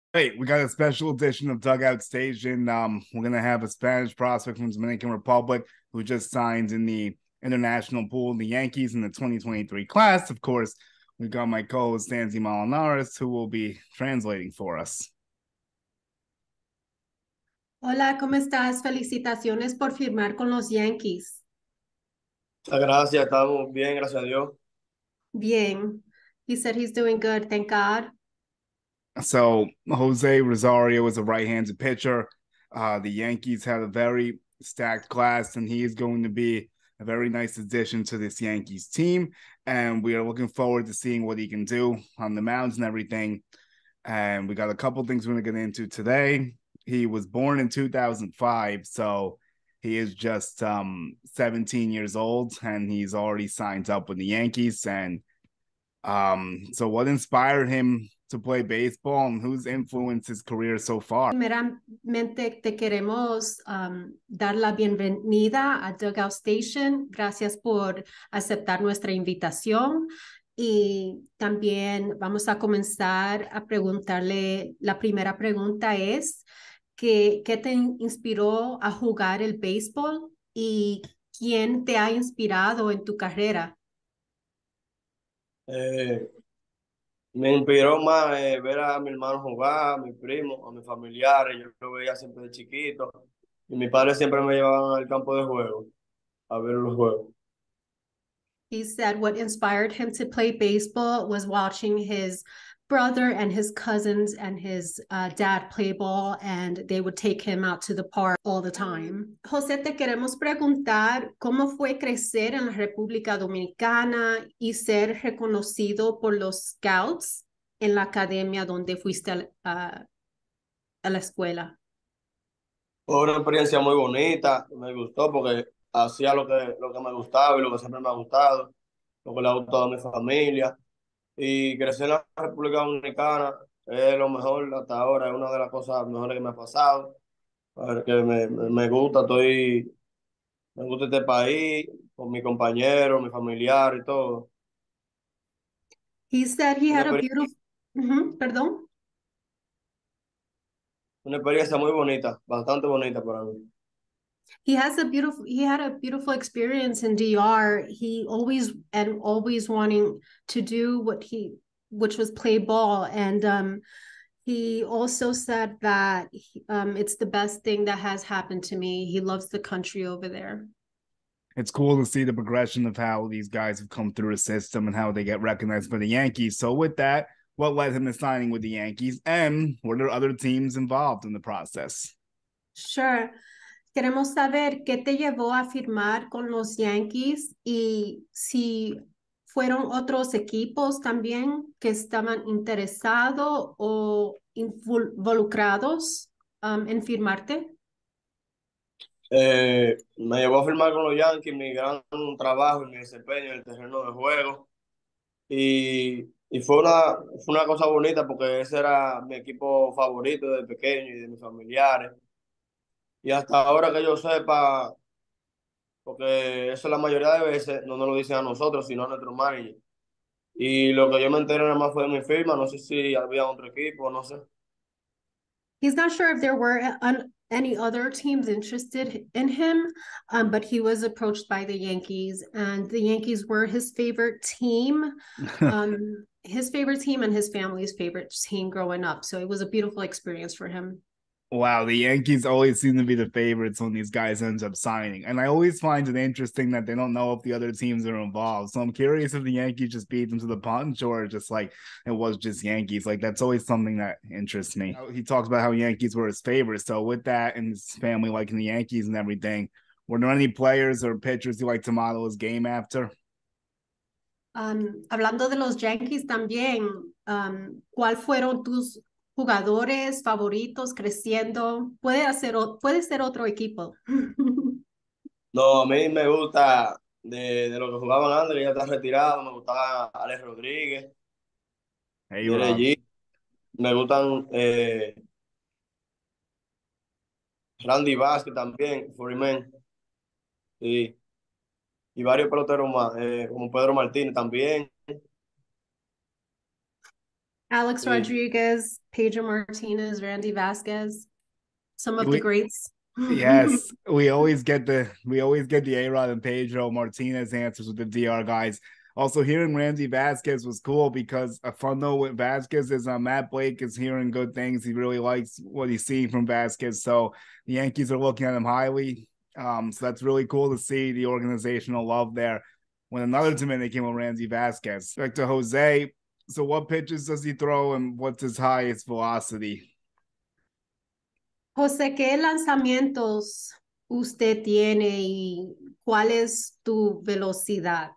Hey, we got a special edition of Dugout Station. We're gonna have a Spanish prospect from Dominican Republic who just signed in the international pool, the Yankees in the 2023 class. Of course, we got my co-host Stanzi Malinares, who will be translating for us. Hola, ¿cómo estás? Felicitaciones por firmar con los Yankees. Muchas gracias, estamos bien, gracias a Dios. Bien. He said he's doing good, thank God. So Jose Rosario is a right-handed pitcher. The Yankees had a very stacked class, and he is going to be a very nice addition to this Yankees team. And we are looking forward to seeing what he can do on the mounds and everything. And we got a couple things we're going to get into today. He was born in 2005, so he is just 17 years old, and he's already signed up with the Yankees. And so what inspired him to play baseball, and who's influenced his career so far? Primeramente, te queremos dar la bienvenida a Dugout Station. Gracias por aceptar nuestra invitación. Y también vamos a comenzar a preguntarle, la primera pregunta es, ¿qué te inspiró a jugar el béisbol y quién te ha inspirado en tu carrera? Eh, Me inspiró más ver a mi hermano jugar, a mis primos, a mis familiares. Yo lo veía siempre de chiquito. Y mis padres siempre me llevaban al campo de juego a ver los juegos. He said what inspired him to play baseball was watching his brother and his cousins and his dad play ball, and they would take him out to the park all the time. José, te queremos preguntar cómo fue crecer en la República Dominicana y ser reconocido por los scouts en la academia donde fuiste a la escuela. Fue una experiencia muy bonita, me gustó porque hacía lo que me gustaba y lo que siempre me ha gustado, lo que le ha gustado a mi familia. Y crecer en la República Dominicana es lo mejor hasta ahora, es una de las cosas mejores que me ha pasado. Que me gusta, me gusta este país, con mi compañero, mi familiar y todo. He said he Una, had a exper- beautiful, perdón. una experiencia muy bonita, bastante bonita para mí. He had a beautiful experience in DR. He always wanting to do which was play ball. And he also said that it's the best thing that has happened to me. He loves the country over there. It's cool to see the progression of how these guys have come through the system and how they get recognized by the Yankees. So with that, what led him to signing with the Yankees, and were there other teams involved in the process? Sure. Queremos saber qué te llevó a firmar con los Yankees y si fueron otros equipos también que estaban interesados o involucrados en firmarte. Me llevó a firmar con los Yankees, mi gran trabajo y mi desempeño en el terreno de juego. Y fue una cosa bonita porque ese era mi equipo favorito de pequeño y de mis familiares. Y hasta ahora que yo sepa, porque eso la mayoría de veces no nos lo dicen a nosotros, sino a nuestro manager. Y lo que yo me enteré nada más fue de mi firma, no sé si había otro equipo, no sé. He's not sure if there were any other teams interested in him, but he was approached by the Yankees, and the Yankees were his favorite team. His favorite team and his family's favorite team growing up. So it was a beautiful experience for him. Wow, the Yankees always seem to be the favorites when these guys end up signing. And I always find it interesting that they don't know if the other teams are involved. So I'm curious if the Yankees just beat them to the punch or just like it was just Yankees. Like that's always something that interests me. He talks about how Yankees were his favorites. So with that and his family liking the Yankees and everything, were there any players or pitchers you like to model his game after? Hablando de los Yankees también, ¿cuál fueron tus jugadores favoritos creciendo? Puede ser otro equipo. No, a mí me gusta de lo que jugaban antes, que ya está retirado, me gustaba Alex Rodríguez, Hey, Derek Rob. Jeter, me gustan Randy Vázquez también, Foreman, y, y varios peloteros más, como Pedro Martínez también. Alex Sí, Rodriguez, Pedro Martinez, Randy Vasquez, some of the We, greats. yes, we always get the A-Rod and Pedro Martinez answers with the DR guys. Also, hearing Randy Vasquez was cool because a fun note with Vasquez is Matt Blake is hearing good things. He really likes what he's seeing from Vasquez. So the Yankees are looking at him highly. So that's really cool to see the organizational love there. When another Dominican with Randy Vasquez. Back to Jose. So what pitches does he throw and what's his highest velocity? José, ¿qué lanzamientos usted tiene y cuál es tu velocidad?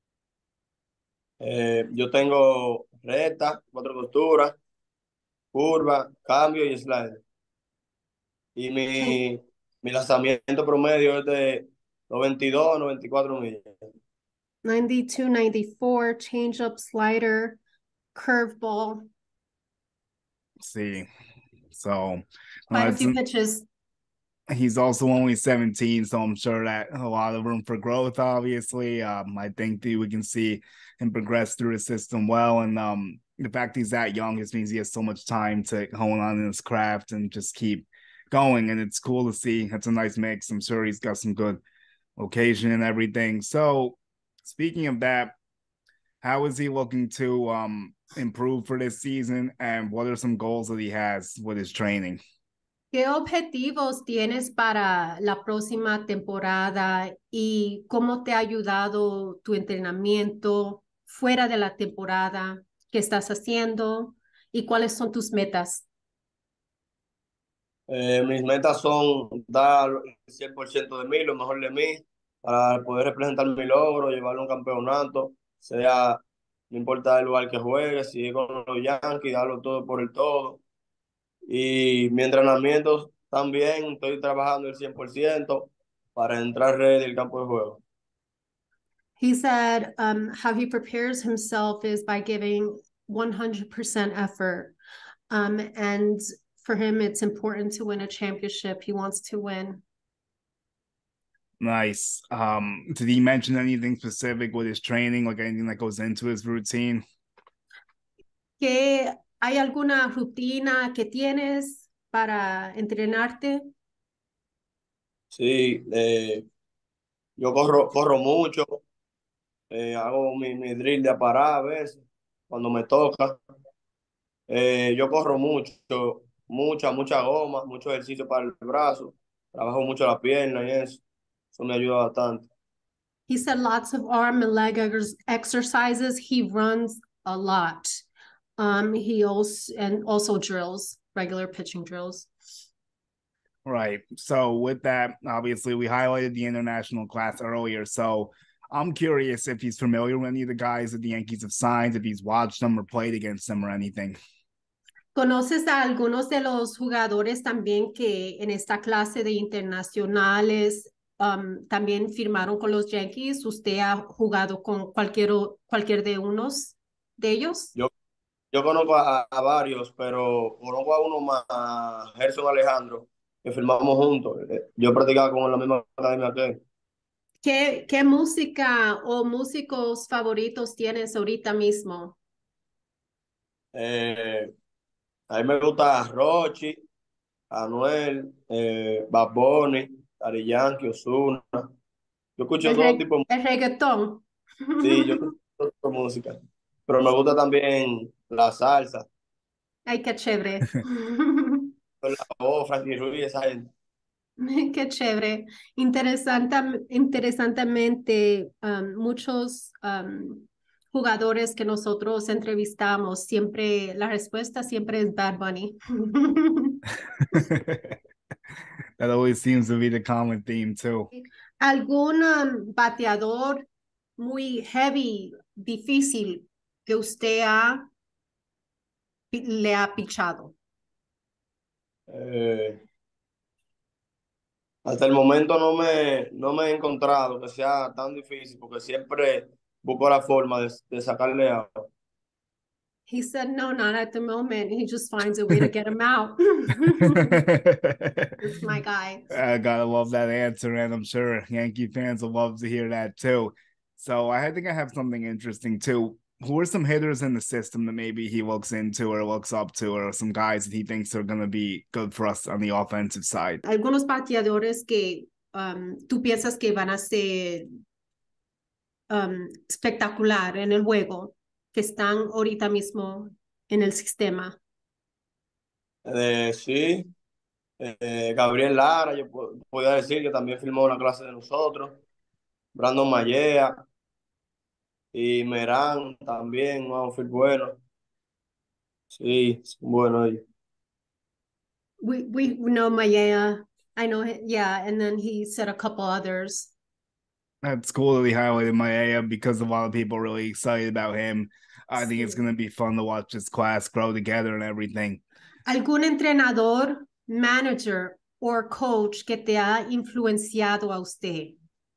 yo tengo recta, cuatro costuras, curva, cambio y slide. Y Cha- mi lanzamiento promedio es de 92, 94 millas. 92, 94, changeup, slider, curveball, See. So quite a it's few pitches. he's also only 17, so I'm sure that a lot of room for growth, obviously. I think that we can see him progress through the system well. And the fact he's that young just means he has so much time to hone on in his craft and just keep going. And it's cool to see. That's a nice mix. I'm sure he's got some good location and everything. So speaking of that, how is he looking to improve for this season? And what are some goals that he has with his training? ¿Qué objetivos tienes para la próxima temporada y cómo te ha ayudado tu entrenamiento fuera de la temporada? ¿Qué estás haciendo y cuáles son tus metas? Mis metas son dar el 100% de mí, lo mejor de mí, para poder representar mi logro, llevarlo a un campeonato, sea, no importa el lugar que juegue, si es con los Yankees, darlo todo por el todo. Y mi entrenamiento también estoy trabajando el 100% para entrar ready del campo de juego. He said how he prepares himself is by giving 100% effort. And for him, it's important to win a championship. He wants to win. Nice. Did he mention anything specific with his training, like anything that goes into his routine? ¿Qué, ¿Hay alguna rutina que tienes para entrenarte? Sí, yo corro mucho, hago mi drill de parar a veces, cuando me toca. Yo corro mucho, mucha goma, mucho ejercicio para el brazo, trabajo mucho la pierna y eso me ayuda bastante. He said lots of arm and leg exercises. He runs a lot. He also drills, regular pitching drills. Right. So with that, obviously we highlighted the international class earlier. So I'm curious if he's familiar with any of the guys that the Yankees have signed, if he's watched them or played against them or anything. ¿Conoces a algunos de los jugadores también que en esta clase de internacionales también firmaron con los Yankees? ¿Usted ha jugado con cualquier de unos de ellos? Yo, yo conozco a varios, pero conozco a uno más, a Gerson Alejandro, que firmamos juntos. Yo practicaba con él en la misma academia que él. ¿Qué música o músicos favoritos tienes ahorita mismo? Eh, a mí me gusta Rochi, Anuel, Bad Bunny, Daddy Yankee, Ozuna. Yo escucho todo tipo de El reggaetón. sí, yo escucho todo tipo de música, pero me gusta también la salsa, Ay, qué chévere. la voz, Frankie Ruiz, esa gente. Qué chévere. Interesantemente, muchos jugadores que nosotros entrevistamos, siempre, la respuesta siempre es Bad Bunny. That always seems to be the common theme too. ¿Algún bateador muy heavy, difícil que usted le ha pichado? Eh, Hasta el momento no me he encontrado que sea tan difícil, porque siempre busco la forma de sacarle a... He said, no, not at the moment. He just finds a way to get him out. That's my guy. I gotta love that answer, and I'm sure Yankee fans will love to hear that too. So I think I have something interesting too. who are some hitters in the system that maybe he looks into or looks up to, or some guys that he thinks are going to be good for us on the offensive side? Algunos bateadores que tú piensas que van a ser espectacular en el juego, que están ahorita mismo en el sistema. Sí, Gabriel Lara, yo podía decir que también firmó una clase de nosotros. Brandon Mayea y Merán también, un outfit bueno. Sí, son buenos ellos. We know Maya. I know, yeah, and then he said a couple others. That's cool that he highlighted Maia because a lot of people are really excited about him. I think it's going to be fun to watch this class grow together and everything. ¿Algún entrenador, manager o coach que te ha influenciado a usted?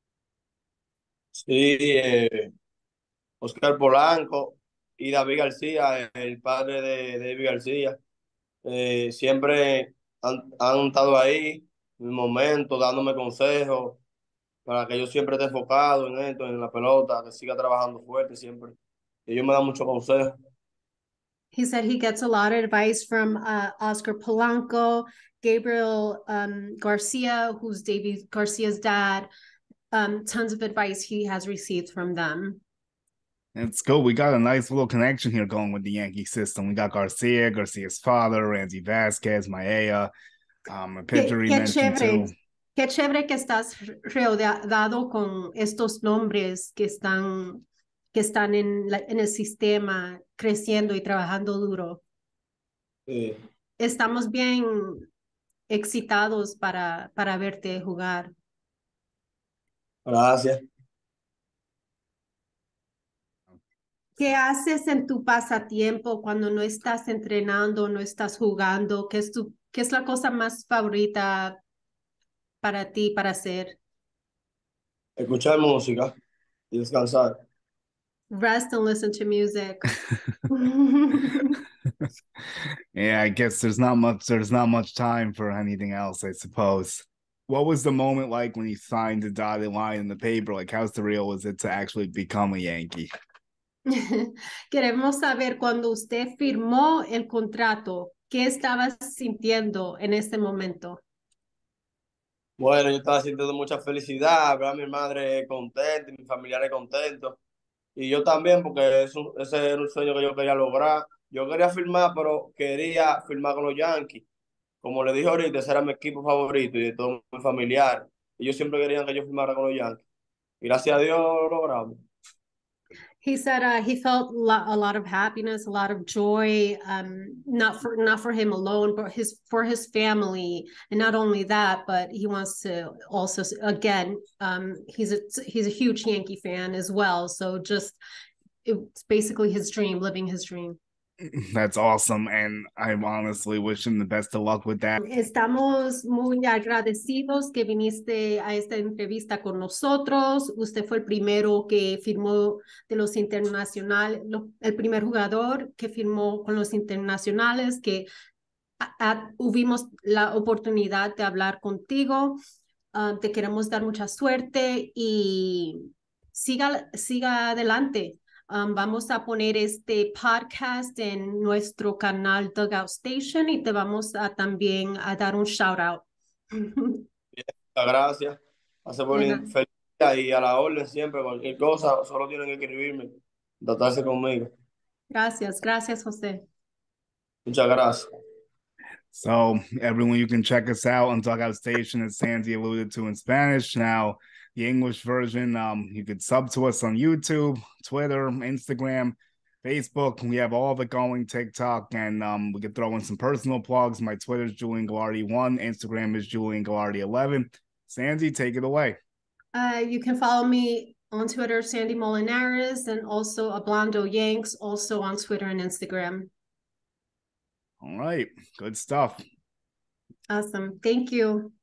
Sí, Oscar Polanco y David García, el padre de David García. Siempre han estado ahí en el momento, dándome consejos para que yo siempre esté enfocado en esto, en la pelota, que siga trabajando fuerte siempre. Ellos me dan muchos consejos. He said he gets a lot of advice from Oscar Polanco, Gabriel Garcia, who's David Garcia's dad. Tons of advice he has received from them. It's good. We got a nice little connection here going with the Yankee system. We got Garcia, Garcia's father, Randy Vasquez, Maia, a pitcher he mentioned too. Qué chévere que estás rodeado con estos nombres que están en el sistema creciendo y trabajando duro. Sí. Estamos bien excitados para verte jugar. Gracias. ¿Qué haces en tu pasatiempo cuando no estás entrenando, no estás jugando? ¿Qué es la cosa más favorita para ti para hacer? Escuchar música y descansar. Rest and listen to music. Yeah, I guess there's not much time for anything else, I suppose. What was the moment like when you signed the dotted line in the paper? Like, how surreal was it to actually become a Yankee? Queremos saber cuando usted firmó el contrato, ¿qué estabas sintiendo en este momento? Bueno, yo estaba sintiendo mucha felicidad, ver a mi madre contenta y mis familiares contentos. Y yo también, porque ese era un sueño que yo quería lograr. Yo quería firmar, pero quería firmar con los Yankees. Como le dije ahorita, ese era mi equipo favorito y de todo mi familiar. Ellos siempre querían que yo firmara con los Yankees. Y gracias a Dios lo logramos. He said he felt a lot of happiness, a lot of joy, not for him alone, but for his family, and not only that, but he wants to also again, he's a huge Yankee fan as well. So just it's basically his dream, living his dream. That's awesome, and I honestly wish him the best of luck with that. Estamos muy agradecidos que viniste a esta entrevista con nosotros. Usted fue el primero que firmó de los internacionales, el primer jugador que firmó con los internacionales, que tuvimos la oportunidad de hablar contigo. Te queremos dar mucha suerte y siga adelante. Vamos a poner este podcast en nuestro canal Dugout Station y te vamos a también a dar un shout out. Gracias. Hace feliz y a la orden siempre, cualquier cosa, solo tienen que escribirme, tratarse conmigo. Gracias, José. Muchas gracias. So everyone, you can check us out on Dugout Station, as Sandy alluded to in Spanish. Now, the English version, you could sub to us on YouTube, Twitter, Instagram, Facebook. We have all of it going, TikTok, and we could throw in some personal plugs. My Twitter is Julian Gallardi1, Instagram is Julian Gallardi11. Sandy, take it away. You can follow me on Twitter, Sandy Molinares, and also Ablando Yanks, also on Twitter and Instagram. All right, good stuff. Awesome. Thank you.